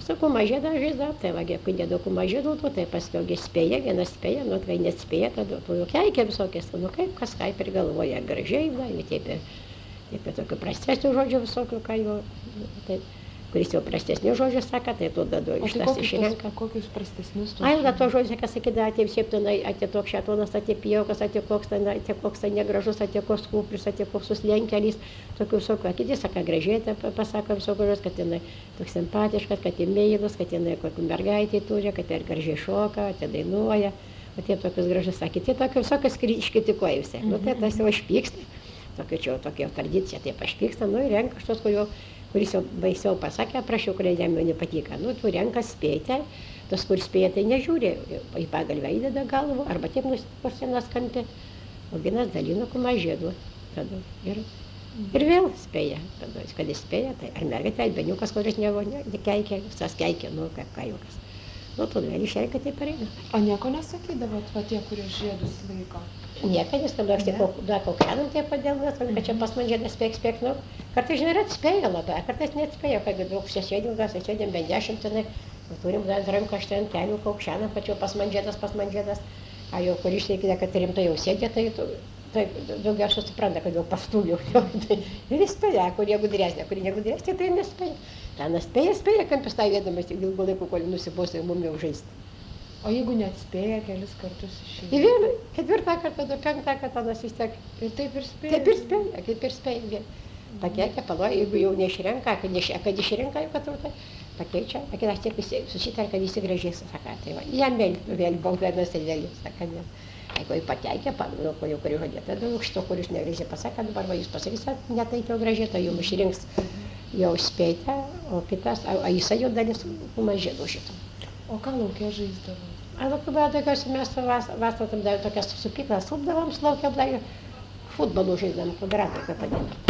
su kumažėda žaisdavo, tai va, kai dėdo kumažėdų, tai paskui spėja, vienas spėja, nu, kai nespėja, tada tu jau keikia visokias, nu, kaip kas kaip ir galvoja, gražiai, na, jau taip tokių prastesnių žodžių visokių, ką jau, tai, kuris jau prastesnių žodžių sako, tai tu dadu iš tas išrenka. Kokius prastesnius? Ai, da to žodžiu, kas sakydavo, atėjo šiaip tenai, atėjo toks šetonas, atėjo pijokas, atėjo koks tai negražus, atėjo koks kuprius, atėjo koks suslenkelis, tokių visokių, kiti sako gražiai, pasako visokių žodžių, kad jinai toks simpatiškas, kad jinai meilus, kad jinai kokių mergaitį turi, kad jinai gražiai šoka, atėjo dainuoja, o tie tokius gražus, sakė, tie tokių visokius kritikuoja visai. Nu, tai tas jau išpyksta, tokia tradicija, taip išpyksta, nu ir renka štos, kuris jau baisiau pasakė, prašiau, kurie jam jau nepatiko. Nu, tu renka spėti, tas, kur spėja, tai nežiūri, į pagalvę įdeda galvą, arba taip nusipursinas kampė, o vienas dalino kumažėdu. Ir vėl spėja, tada, kad jis spėja, tai ar mergaitė, ar beniukas, kuris nekeikia, visas keikia, nu, kaip kajukas. Nu, tu vėl išrenka, tai pareina. O nieko nesakydavot, va tie, kurie žiedus laiko? Nieko, nes tada aš tik kokianam tai padėl, kad čia pas man žiedas spėk, nu, kartais, žinai, atspėja labai, kartais neatspėja, kad daug sėdėm, sėdėm bent 10, tenai, turim ranką aš ten kelių kaukšianam, kad jau pas man žiedas, a jau kur išteikė, kad rimtai jau sėdė, tai daugiausia supranta, kad jau pastūliau, ir įspėja, kurie gudresnė, tai nespėja. Ten spėja, kampis tai vėdamas ilgų laikų, kol nusibosė mum jau žaisti. O jeigu neatspėja kelis kartus išėjti? Ir vėl, ketvirtą kartą, penktą kartą, tas vis tiek. Ir taip ir spėja? Kaip ir spėja. Pakeikia, paloja, jeigu jau neišrenka, kad išrenka, jau kad pakeičia, aš tiek susitar, kad visi gražiai sako, tai va, jam vėl baudanas ir vėl, sako, ne. Jeigu jį pateikė, ko jau kurį žodė, tada už to, kuris negražiai pasakė, dabar va, jūs pasakysit, ne taip jau gražiai, tai jums išrinks jau spėti, o kitas, jisai jau dalis mažėdų šito. O ką laukia žaisdavo? Laukia buvo tokios, mes vasarą tokias supyklas supdavom, laukia futbolų žaisdavom, kvadratai, kaip padėti.